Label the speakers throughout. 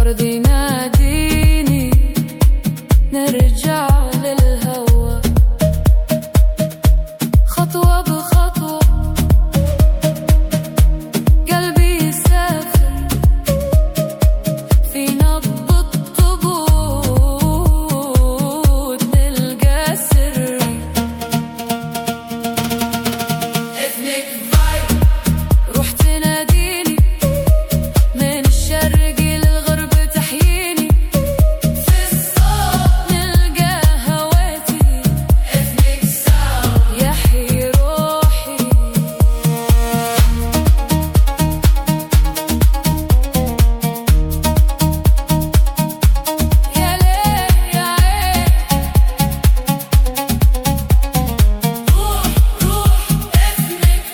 Speaker 1: الأرض يناديني نرجع للهوى خطوة بخطوة قلبي يسافر في نبض الطبوط نلقى سري Ethnic vibe روح تناديني من الشرق للغرب تحييني في الصوت نلقى هواتي Ethnic sound يحيي روحي يا ليه يا عين روح روح Ethnic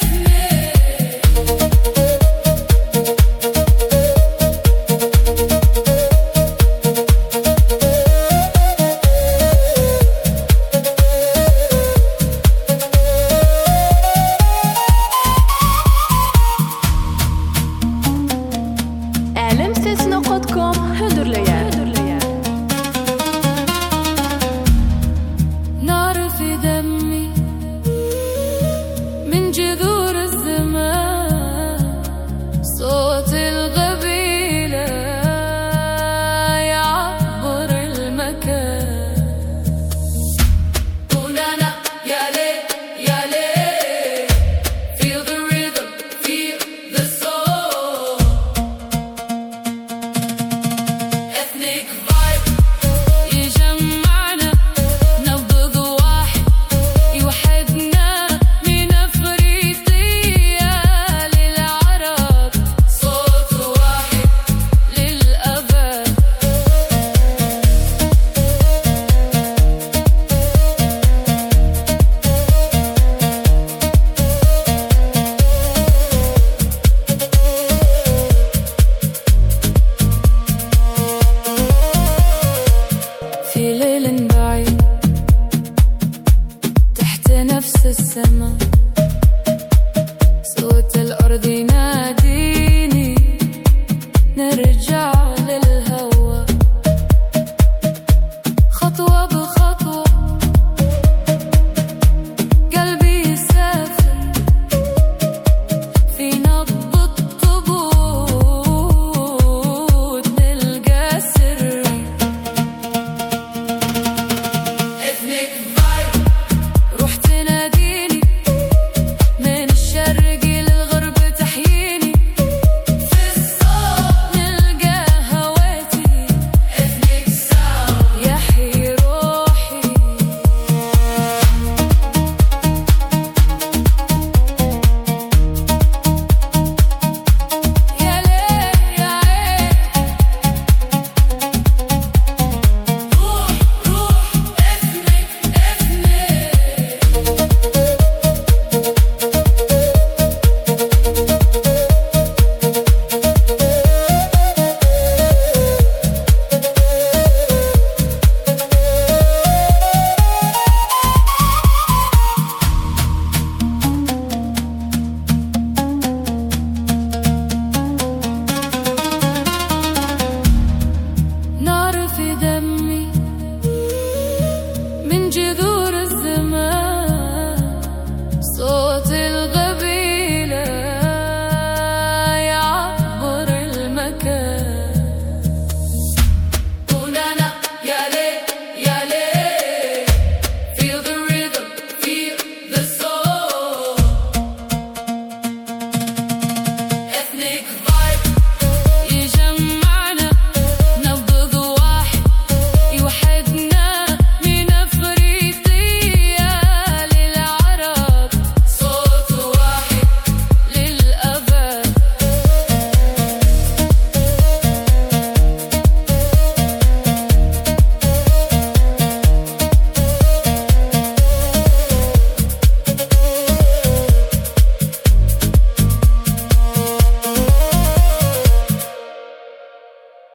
Speaker 2: LMSS.com Hudurlaya
Speaker 1: نار في دمي من جذور الزمان صوت القبيلة يعبر المكان قولنا يا ليه يا ليه Feel the rhythm, feel the soul Ethnic vibe يجمعنا نبض واحد يوحدنا من أفريقيا للعرب صوت واحد للأبد في ليل بعيد تحت نفس السماء صوت الأرض يناديني نرجع